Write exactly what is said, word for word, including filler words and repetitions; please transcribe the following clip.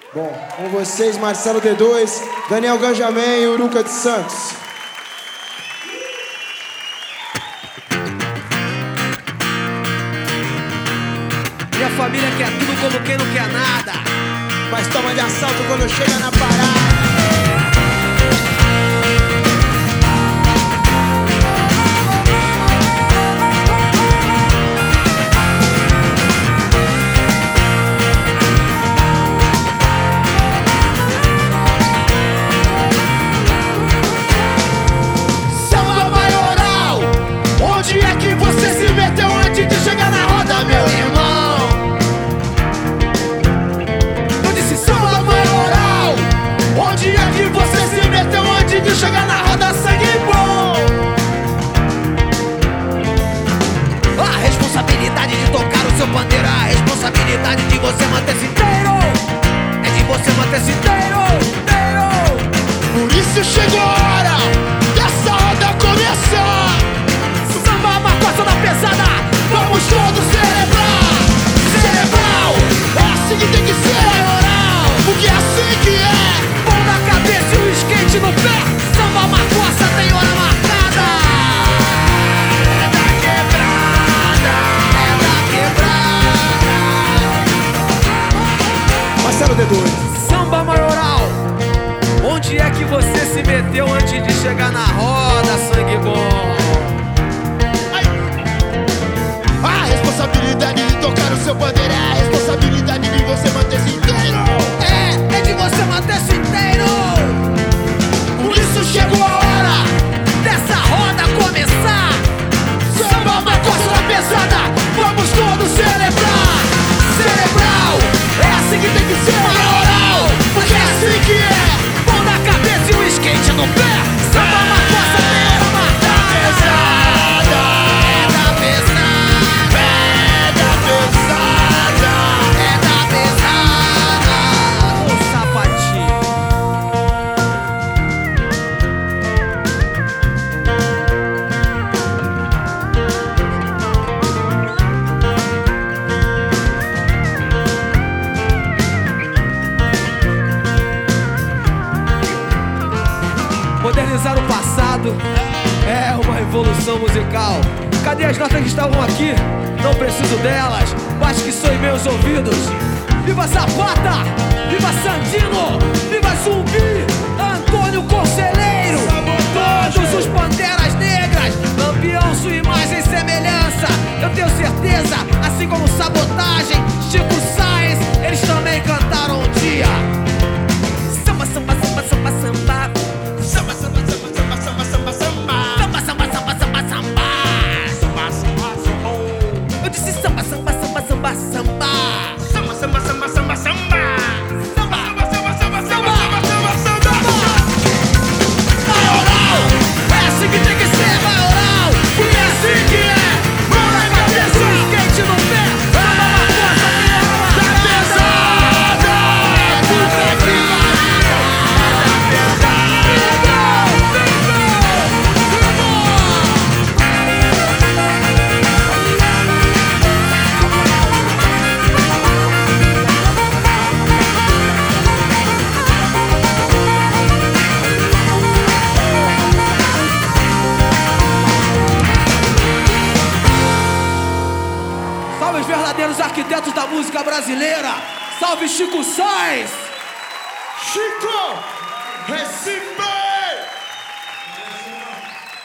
Bom, com vocês, Marcelo D dois, Daniel Ganjamin e Uruca de Santos. Minha família quer tudo como quem não quer nada, mas toma de assalto quando chega na parada. Chegar na roda, sangue bom. A responsabilidade de tocar o seu pandeiro, a responsabilidade de você manter-se inteiro, é de você manter-se inteiro, inteiro. Por isso chegou a hora dessa roda começar. Samba, marcação da pesada, vamos todos celebrar. Cerebral, é assim que tem que ser, oral, porque é assim que é. Mão na cabeça e o skate no pé. Samba marcoça tem hora marcada. É da quebrada, é da quebrada. Marcelo D dois. Samba maioral, onde é que você se meteu antes de chegar na roda, sangue bom? Ai. A responsabilidade de tocar o seu bandeira é a responsabilidade de você manter-se inteiro. É, é de você manter-se inteiro. Chegou a hora dessa roda começar. Samba na costa da pesada, vamos todos celebrar. Cerebral, é assim que tem que ser. Oral, porque é assim que é. Mão na cabeça e o skate no pé. Samba na costa tem hora marcada. É da pesada, é da pesada, é da pesada. O sapatinho. Modernizar o passado é uma evolução musical. Cadê as notas que estavam aqui? Não preciso delas, mas que soem meus ouvidos. Viva Zapata, viva Sandino, viva Zumbi, Antônio Conselheiro, todos os Panteras Negras, Lampião, sua imagem e semelhança. Eu tenho certeza, assim como Sabotagem, Chico Sainz, eles também cantaram um dia. Samba, samba, samba, samba, samba. Samba, samba, samba, samba, samba, samba, samba. Samba, samba, samba, samba, samba. Samba, samba, samba. Eu disse samba, samba, samba, samba, samba. Samba, samba, samba, samba, samba. Samba, samba, samba, samba, samba, samba, samba. Vai oral, é assim que tem que ser, vai oral, porque é assim que é. Mão na cabeça, skate no pé. Samba na costa, da pesada. É tudo quebrado. Salve os verdadeiros arquitetos da música brasileira. Salve Chico Sainz. Chico, Recife.